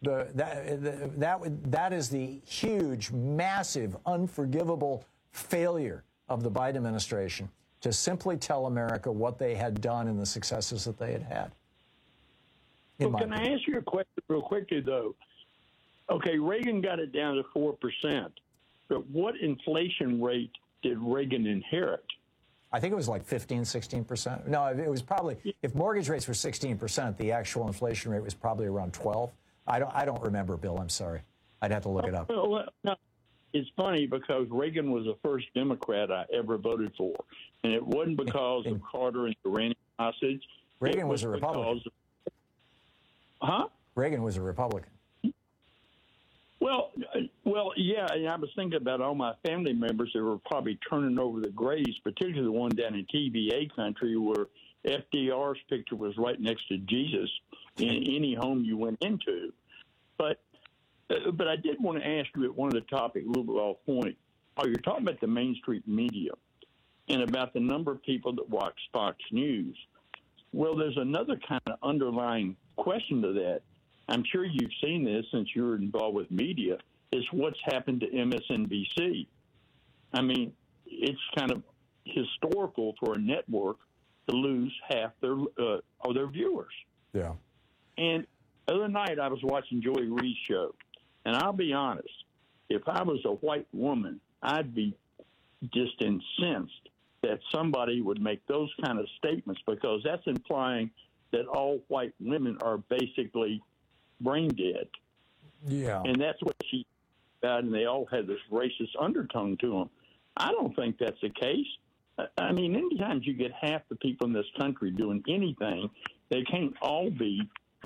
is the huge, massive, unforgivable failure of the Biden administration to simply tell America what they had done and the successes that they had had. Well, can I ask you a question real quickly, though? Okay, Reagan got it down to 4%, but what inflation rate did Reagan inherit? I think it was like 15, 16%. No, it was probably, if mortgage rates were 16%, the actual inflation rate was probably around 12. I don't remember, Bill. I'm sorry. I'd have to look it up. Well, no, it's funny because Reagan was the first Democrat I ever voted for, and it wasn't because of Carter and the Iranian hostage. Reagan was a Republican. Reagan was a Republican. Well, yeah, and I was thinking about all my family members that were probably turning over the graves, particularly the one down in TVA country where FDR's picture was right next to Jesus in any home you went into. But I did want to ask you at one of the topics, a little bit off point. You're talking about the mainstream media and about the number of people that watch Fox News. Well, there's another kind of underlying question to that. I'm sure you've seen this since you're involved with media, is what's happened to MSNBC. I mean, it's kind of historical for a network to lose half of their viewers. Yeah. And the other night I was watching Joey Reid's show, and I'll be honest, if I was a white woman, I'd be just incensed that somebody would make those kind of statements, because that's implying that all white women are basically brain dead. Yeah. And that's what she said, and they all had this racist undertone to them. I don't think that's the case. I mean, anytime you get half the people in this country doing anything, they can't all be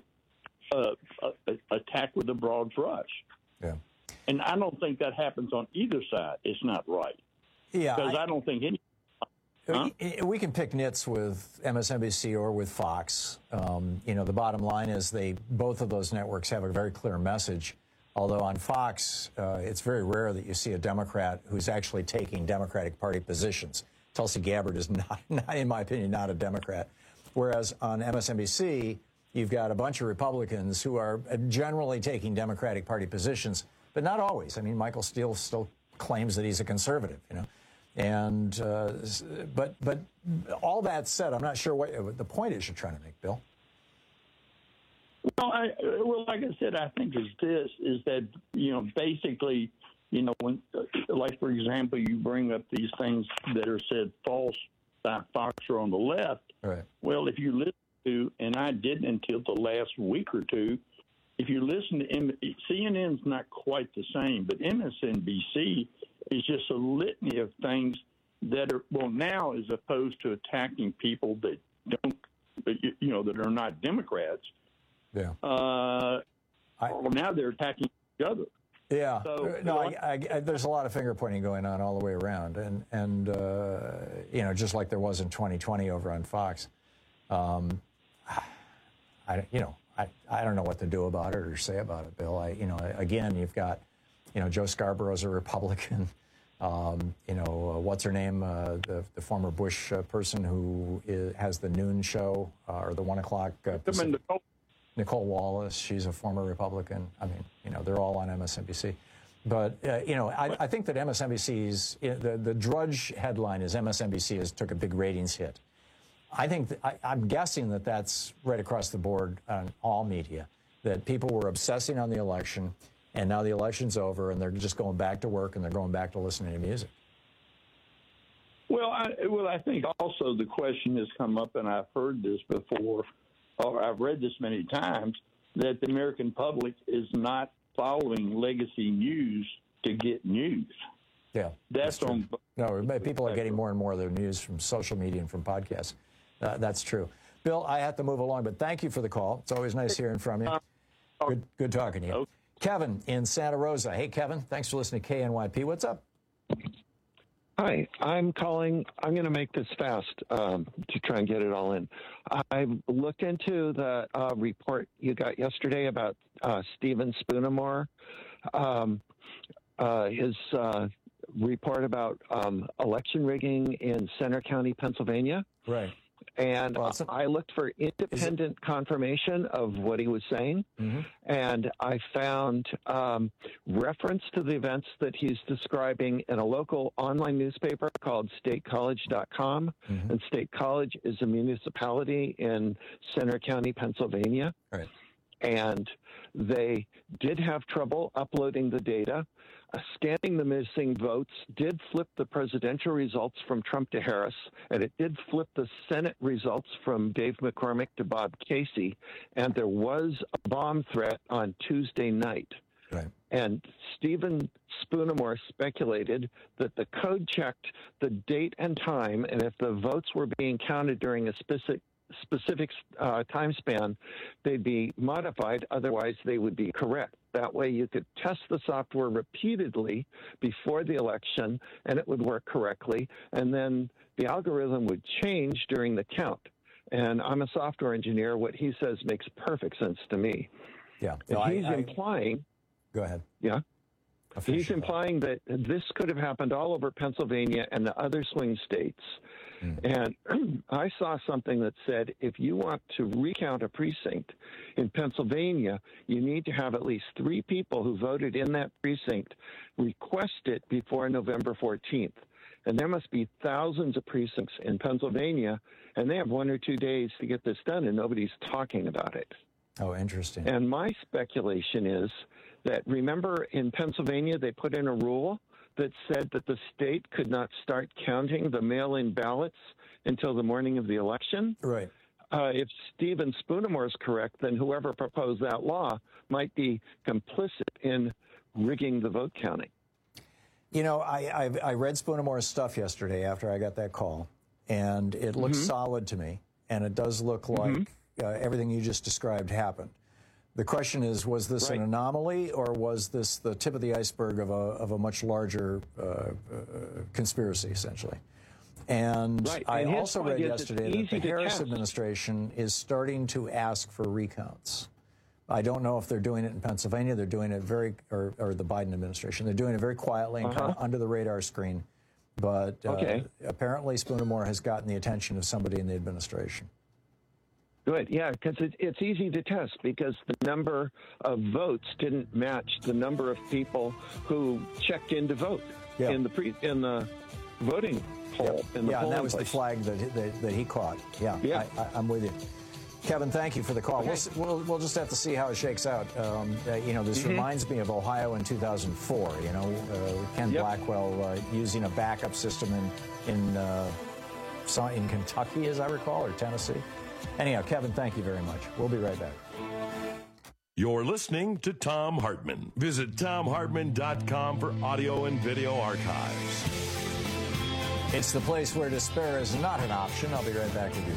attacked with a broad brush. Yeah. And I don't think that happens on either side. It's not right. Yeah. Because I don't think any... Huh? We can pick nits with MSNBC or with Fox. The bottom line is both of those networks have a very clear message. Although on Fox, it's very rare that you see a Democrat who's actually taking Democratic Party positions. Tulsi Gabbard is not, in my opinion, not a Democrat. Whereas on MSNBC, you've got a bunch of Republicans who are generally taking Democratic Party positions, but not always. I mean, Michael Steele still claims that he's a conservative, And but all that said, I'm not sure what the point is you're trying to make, Bill. Well, like I said, I think is that basically, when, like for example, you bring up these things that are said false by Fox or on the left. Right. Well, if you listen to, and I didn't until the last week or two, if you listen to CNN's not quite the same, but MSNBC is just a litany of things that are, well, now as opposed to attacking people that don't, that are not Democrats. Yeah. Well, now they're attacking each other. Yeah. So, there's a lot of finger pointing going on all the way around, and just like there was in 2020 over on Fox. I don't know what to do about it or say about it, Bill. Again, you've got, Joe Scarborough's a Republican. What's her name? The former Bush person who has the noon show or the 1 o'clock. Nicole Wallace. She's a former Republican. I mean, they're all on MSNBC. But, I think that MSNBC's, the Drudge headline is MSNBC took a big ratings hit. I think, I'm guessing that that's right across the board on all media, that people were obsessing on the election, and now the election's over, and they're just going back to work, and they're going back to listening to music. Well, I think also the question has come up, and I've heard this before, or I've read this many times, that the American public is not following legacy news to get news. Yeah, that's on. No, people are getting more and more of their news from social media and from podcasts. That's true. Bill, I have to move along, but thank you for the call. It's always nice hearing from you. Good talking to you. Okay. Kevin in Santa Rosa. Hey, Kevin, thanks for listening to KNYP. What's up? Hi, I'm calling. I'm going to make this fast to try and get it all in. I looked into the report you got yesterday about Stephen Spoonemore, his report about election rigging in Center County, Pennsylvania. Right. And I looked for independent confirmation of what he was saying, and I found reference to the events that he's describing in a local online newspaper called statecollege.com, and State College is a municipality in Center County, Pennsylvania. Right. And they did have trouble uploading the data. Scanning the missing votes did flip the presidential results from Trump to Harris, and it did flip the Senate results from Dave McCormick to Bob Casey, and there was a bomb threat on Tuesday night. Right. And Stephen Spoonemore speculated that the code checked the date and time, and if the votes were being counted during a specific time span, they'd be modified. Otherwise, they would be correct. That way, you could test the software repeatedly before the election, and it would work correctly. And then the algorithm would change during the count. And I'm a software engineer. What he says makes perfect sense to me. Yeah. No, he's implying. Go ahead. Yeah. He's implying that this could have happened all over Pennsylvania and the other swing states. And I saw something that said if you want to recount a precinct in Pennsylvania, you need to have at least 3 people who voted in that precinct request it before November 14th. And there must be thousands of precincts in Pennsylvania, and they have 1 or 2 days to get this done, and nobody's talking about it. Oh, interesting. And my speculation is that, remember, in Pennsylvania, they put in a rule that said that the state could not start counting the mail-in ballots until the morning of the election. Right. If Stephen Spoonemore is correct, then whoever proposed that law might be complicit in rigging the vote counting. You know, I read Spoonemore's stuff yesterday after I got that call, and it looks solid to me, and it does look like everything you just described happened. The question is, was this an anomaly, or was this the tip of the iceberg of a much larger conspiracy, essentially? And I also read yesterday that the Harris administration is starting to ask for recounts. I don't know if they're doing it in Pennsylvania. They're doing it or the Biden administration. They're doing it very quietly and kind of under the radar screen. But apparently Spoonemore has gotten the attention of somebody in the administration. Good, yeah, because it's easy to test because the number of votes didn't match the number of people who checked in to vote in the voting poll. In the and that was place. the flag that he caught. Yeah. I'm with you. Kevin, thank you for the call. Okay. We'll just have to see how it shakes out. You know, this reminds me of Ohio in 2004. You know, Ken Blackwell using a backup system in Kentucky, as I recall, or Tennessee. Anyhow, Kevin, thank you very much. We'll be right back. You're listening to Thom Hartmann. Visit ThomHartmann.com for audio and video archives. It's the place where despair is not an option. I'll be right back with you.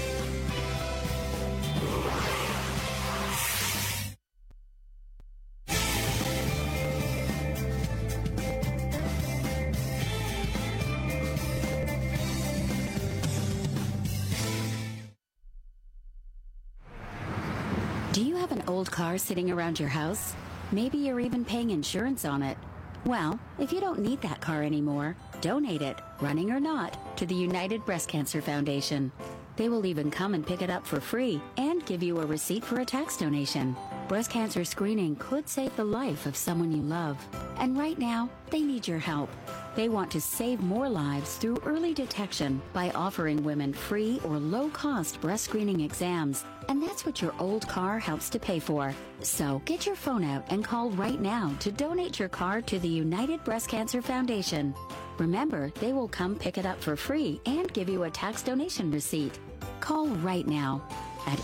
Do you have an old car sitting around your house? Maybe you're even paying insurance on it. Well, if you don't need that car anymore, donate it, running or not, to the United Breast Cancer Foundation. They will even come and pick it up for free and give you a receipt for a tax donation. Breast cancer screening could save the life of someone you love. And right now, they need your help. They want to save more lives through early detection by offering women free or low-cost breast screening exams. And that's what your old car helps to pay for. So get your phone out and call right now to donate your car to the United Breast Cancer Foundation. Remember, they will come pick it up for free and give you a tax donation receipt. Call right now at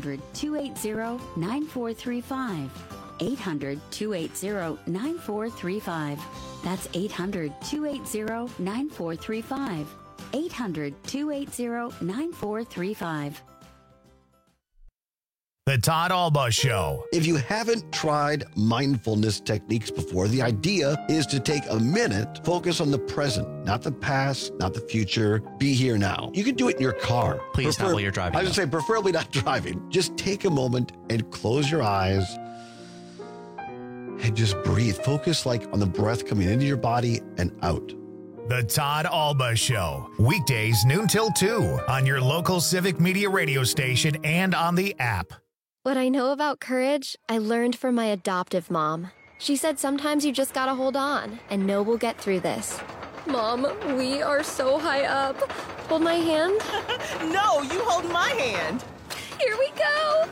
800-280-9435. 800-280-9435. That's 800-280-9435. 800-280-9435. The Todd Alba Show. If you haven't tried mindfulness techniques before, the idea is to take a minute, focus on the present, not the past, not the future. Be here now. You can do it in your car. Please not while you're driving. I would say preferably not driving. Just take a moment and close your eyes and just breathe. Focus on the breath coming into your body and out. The Todd Alba Show. Weekdays noon till 2 on your local Civic Media radio station and on the app. What I know about courage, I learned from my adoptive mom. She said sometimes you just gotta hold on and know we'll get through this. Mom, we are so high up. Hold my hand. No, you hold my hand. Here we go.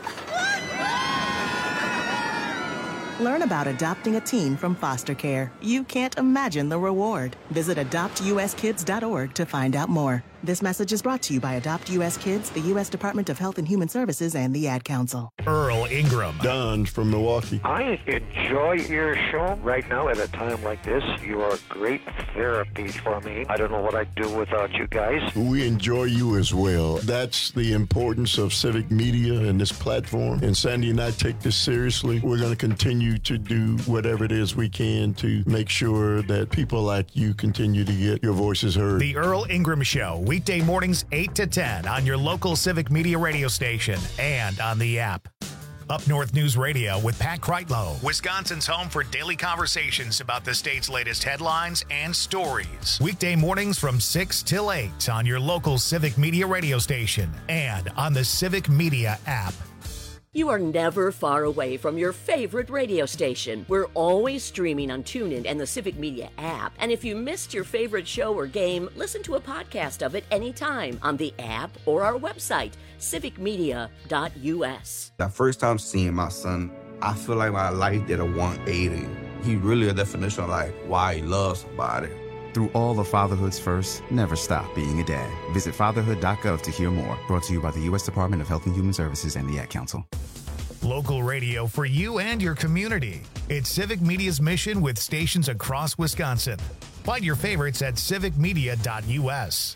Learn about adopting a teen from foster care. You can't imagine the reward. Visit adoptuskids.org to find out more. This message is brought to you by Adopt U.S. Kids, the U.S. Department of Health and Human Services, and the Ad Council. Earl Ingram. Don from Milwaukee. I enjoy your show. Right now, at a time like this, you are great therapy for me. I don't know what I'd do without you guys. We enjoy you as well. That's the importance of civic media and this platform. And Sandy and I take this seriously. We're going to continue to do whatever it is we can to make sure that people like you continue to get your voices heard. The Earl Ingram Show, weekday mornings 8 to 10 on your local civic media radio station and on the app. Up North News Radio with Pat Kreitlow, Wisconsin's home for daily conversations about the state's latest headlines and stories. Weekday mornings from 6 till 8 on your local civic media radio station and on the Civic Media app. You are never far away from your favorite radio station. We're always streaming on TuneIn and the Civic Media app. And if you missed your favorite show or game, listen to a podcast of it anytime on the app or our website, civicmedia.us. The first time seeing my son, I feel like my life did a 180. He really a definition of like why he loves somebody. Through all of fatherhood's first, never stop being a dad. Visit fatherhood.gov to hear more. Brought to you by the U.S. Department of Health and Human Services and the Ad Council. Local radio for you and your community. It's Civic Media's mission with stations across Wisconsin. Find your favorites at civicmedia.us.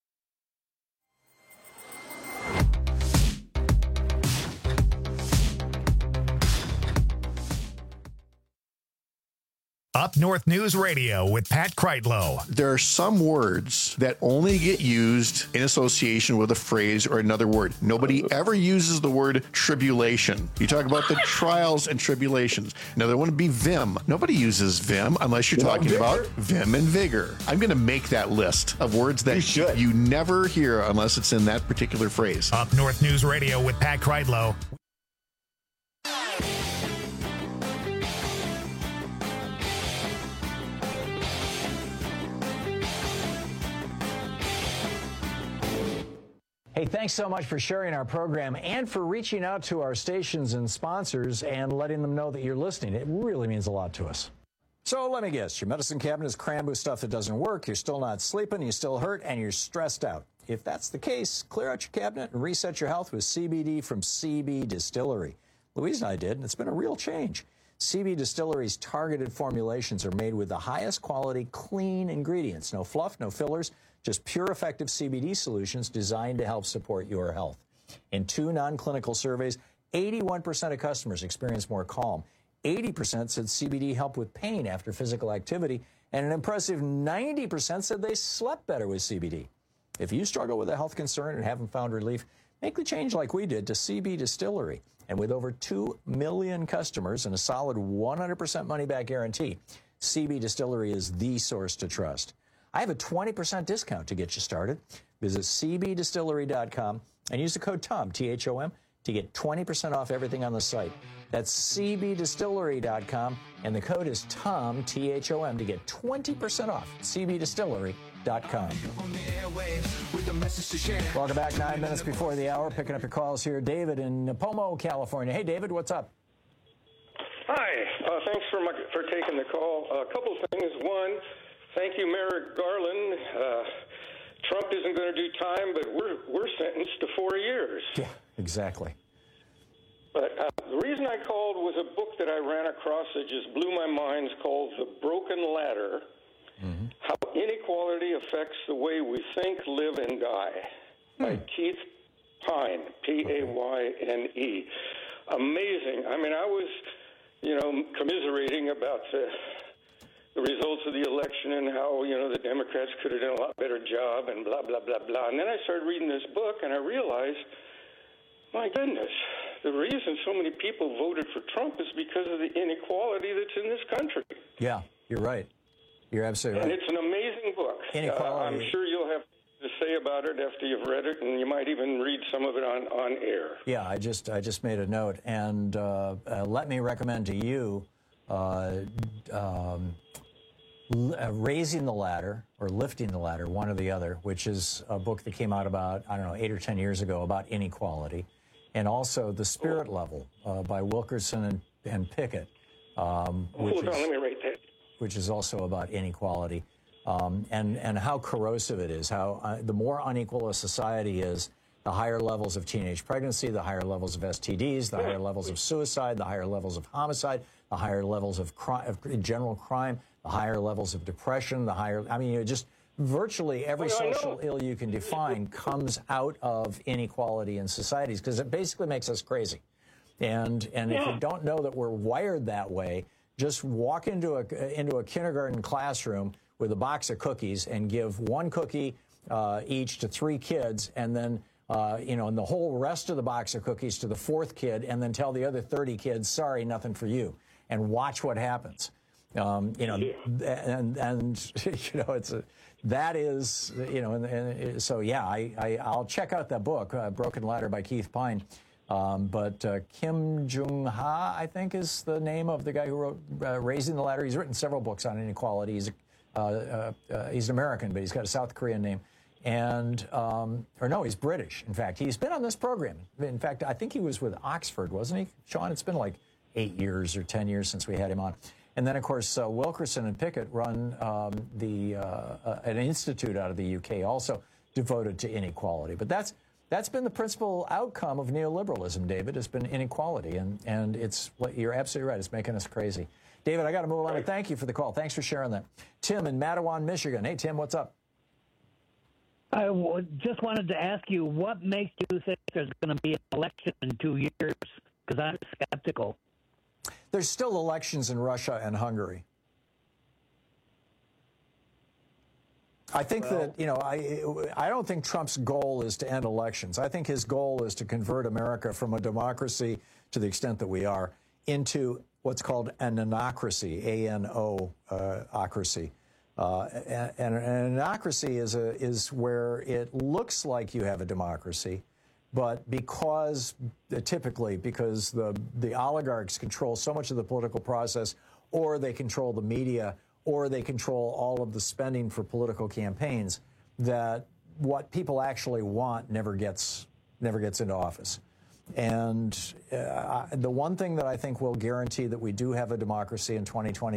Up North News Radio with Pat Kreitlow. There are some words that only get used in association with a phrase or another word. Nobody ever uses the word tribulation. You talk about the trials and tribulations. Now, there wouldn't be vim. Nobody uses vim unless you're talking about vim and vigor. I'm going to make that list of words that you never hear unless it's in that particular phrase. Up North News Radio with Pat Kreitlow. Hey, thanks so much for sharing our program and for reaching out to our stations and sponsors and letting them know that you're listening. It really means a lot to us. So let me guess, your medicine cabinet is crammed with stuff that doesn't work, you're still not sleeping, you still hurt, and you're stressed out. If that's the case, clear out your cabinet and reset your health with CBD from CB Distillery. Louise and I did, and it's been a real change. CB Distillery's targeted formulations are made with the highest quality, clean ingredients. No fluff, no fillers, just pure, effective CBD solutions designed to help support your health. In 2 non-clinical surveys, 81% of customers experienced more calm. 80% said CBD helped with pain after physical activity, and an impressive 90% said they slept better with CBD. If you struggle with a health concern and haven't found relief, make the change like we did to CB Distillery. And with over 2 million customers and a solid 100% money-back guarantee, CB Distillery is the source to trust. I have a 20% discount to get you started. Visit cbdistillery.com and use the code TOM, T-H-O-M, to get 20% off everything on the site. That's cbdistillery.com, and the code is TOM, T-H-O-M, to get 20% off. cbdistillery.com. Welcome back, 9 minutes before the hour. Picking up your calls here. David in Pomo, California. Hey, David, what's up? Hi. Thanks for taking the call. A couple things. One, thank you, Merrick Garland. Trump isn't going to do time, but we're sentenced to 4 years. Yeah, exactly. But the reason I called was a book that I ran across that just blew my mind. It's called The Broken Ladder, How Inequality Affects the Way We Think, Live, and Die, by Keith Payne, P-A-Y-N-E. Amazing. I mean, I was, commiserating about the results of the election and how, the Democrats could have done a lot better job and blah, blah, blah, blah. And then I started reading this book and I realized, my goodness, the reason so many people voted for Trump is because of the inequality that's in this country. Yeah, you're right. You're absolutely right. And it's an amazing book. Inequality. I'm sure you'll have to say about it after you've read it, and you might even read some of it on air. Yeah, I just made a note. And let me recommend to you Raising the Ladder or Lifting the Ladder, one or the other, which is a book that came out about, 8 or 10 years ago about inequality. And also The Spirit Level by Wilkerson and Pickett. Hold on, let me write that. Which is also about inequality. and how corrosive it is, how the more unequal a society is, the higher levels of teenage pregnancy, the higher levels of STDs, the higher levels of suicide, the higher levels of homicide, the higher levels of general crime, the higher levels of depression, the higher, I mean, just virtually every social ill you can define comes out of inequality in societies, because it basically makes us crazy. And if you don't know that we're wired that way, just walk into a kindergarten classroom with a box of cookies and give one cookie each to 3 kids, and then and the whole rest of the box of cookies to the 4th kid, and then tell the other 30 kids, sorry, nothing for you, and watch what happens. And so I'll check out that book, Broken Ladder by Keith Pine. But Kim Jung-ha, I think, is the name of the guy who wrote Raising the Ladder. He's written several books on inequality. He's an American, but he's got a South Korean name. And, he's British, in fact. He's been on this program. In fact, I think he was with Oxford, wasn't he, Sean? It's been like 8 years or 10 years since we had him on. And then, of course, Wilkerson and Pickett run an institute out of the UK also devoted to inequality. But that's been the principal outcome of neoliberalism, David. It's been inequality, and you're absolutely right. It's making us crazy. David, I got to move on, and thank you for the call. Thanks for sharing that. Tim in Mattawan, Michigan. Hey, Tim, what's up? I just wanted to ask you, what makes you think there's going to be an election in 2 years? Because I'm skeptical. There's still elections in Russia and Hungary. I think I don't think Trump's goal is to end elections. I think his goal is to convert America from a democracy, to the extent that we are, into what's called an anocracy, A-N-O-ocracy. And an anocracy is where it looks like you have a democracy, but typically because the oligarchs control so much of the political process, or they control the media, or they control all of the spending for political campaigns, that what people actually want never gets into office. And the one thing that I think will guarantee that we do have a democracy in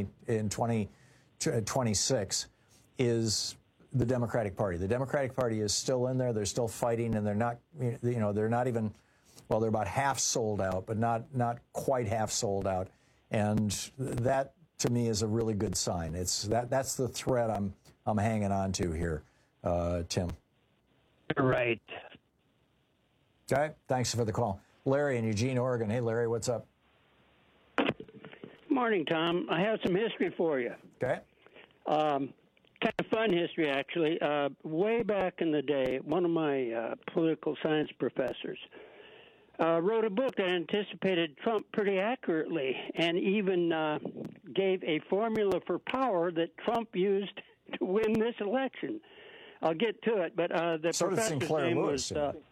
2026 is the Democratic Party. The Democratic Party is still in there. They're still fighting, and they're not even, well, they're about half sold out, but not quite half sold out. And that, to me, is a really good sign. That's the thread I'm hanging on to here, Tim. Right. Okay. Thanks for the call. Larry in Eugene, Oregon. Hey, Larry, what's up? Morning, Tom. I have some history for you. Okay. Kind of fun history, actually. Way back in the day, one of my political science professors wrote a book that anticipated Trump pretty accurately, and even gave a formula for power that Trump used to win this election. I'll get to it, but the professor's name was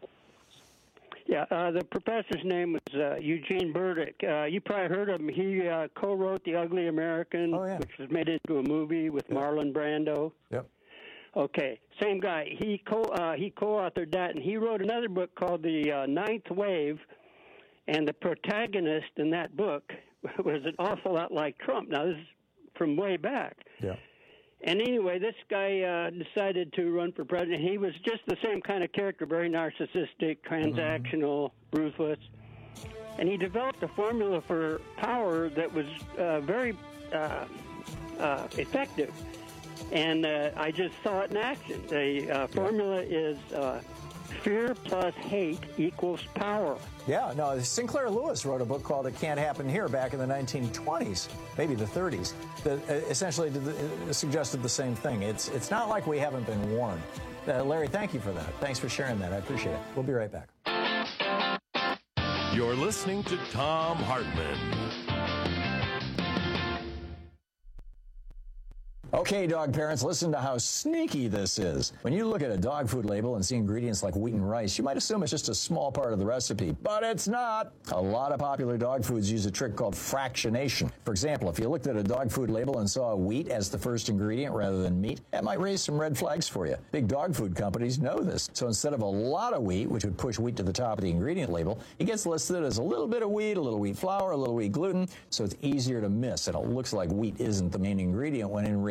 the professor's name was Eugene Burdick. You probably heard of him. He co-wrote The Ugly American, which was made into a movie with Marlon Brando. Yep. Okay, same guy. He co-authored that, and he wrote another book called The Ninth Wave, and the protagonist in that book was an awful lot like Trump. Now, this is from way back. Yeah. And anyway, this guy decided to run for president. He was just the same kind of character, very narcissistic, transactional, ruthless. And he developed a formula for power that was very effective. And I just saw it in action. The formula is fear plus hate equals power. Yeah, no, Sinclair Lewis wrote a book called It Can't Happen Here back in the 1920s, maybe the 30s, that essentially suggested the same thing. It's not like we haven't been warned. Larry, thank you for that. Thanks for sharing that. I appreciate it. We'll be right back. You're listening to Thom Hartmann. Okay, dog parents, listen to how sneaky this is. When you look at a dog food label and see ingredients like wheat and rice, you might assume it's just a small part of the recipe, but it's not. A lot of popular dog foods use a trick called fractionation. For example, if you looked at a dog food label and saw wheat as the first ingredient rather than meat, that might raise some red flags for you. Big dog food companies know this. So instead of a lot of wheat, which would push wheat to the top of the ingredient label, it gets listed as a little bit of wheat, a little wheat flour, a little wheat gluten, so it's easier to miss, and it looks like wheat isn't the main ingredient, when in reality,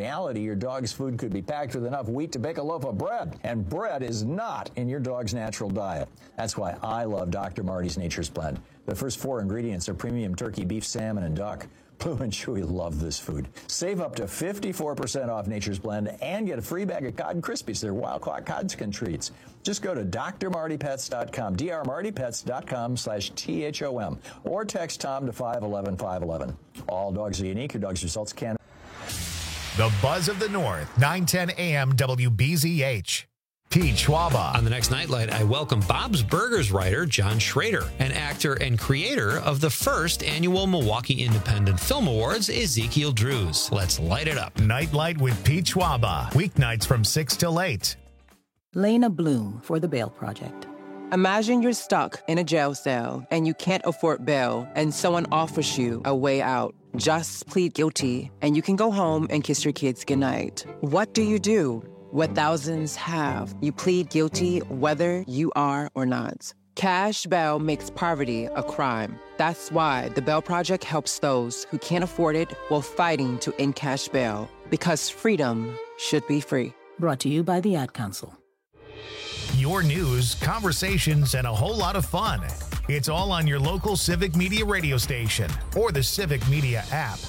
reality, your dog's food could be packed with enough wheat to bake a loaf of bread. And bread is not in your dog's natural diet. That's why I love Dr. Marty's Nature's Blend. The first 4 ingredients are premium turkey, beef, salmon, and duck. Blue and Chewy love this food. Save up to 54% off Nature's Blend and get a free bag of Cod Krispies. They're wild-caught Codskin treats. Just go to drmartypets.com, drmartypets.com/THOM, or text Tom to 511-511. All dogs are unique. Your dog's results can. The Buzz of the North, 910 AM WBZH. Pete Schwaba. On the next Nightlight, I welcome Bob's Burgers writer John Schrader, and actor and creator of the first annual Milwaukee Independent Film Awards, Ezekiel Drews. Let's light it up. Nightlight with Pete Schwaba. Weeknights from 6 till 8. Lena Bloom for the Bail Project. Imagine you're stuck in a jail cell and you can't afford bail, and someone offers you a way out. Just plead guilty and you can go home and kiss your kids goodnight. What do? What thousands have. You plead guilty whether you are or not. Cash bail makes poverty a crime. That's why the Bail Project helps those who can't afford it while fighting to end cash bail. Because freedom should be free. Brought to you by the Ad Council. Your news, conversations, and a whole lot of fun. It's all on your local Civic Media radio station or the Civic Media app.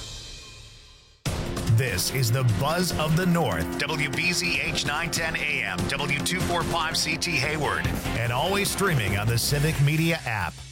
This is the Buzz of the North, WBZH 910 AM, W245CT Hayward, and always streaming on the Civic Media app.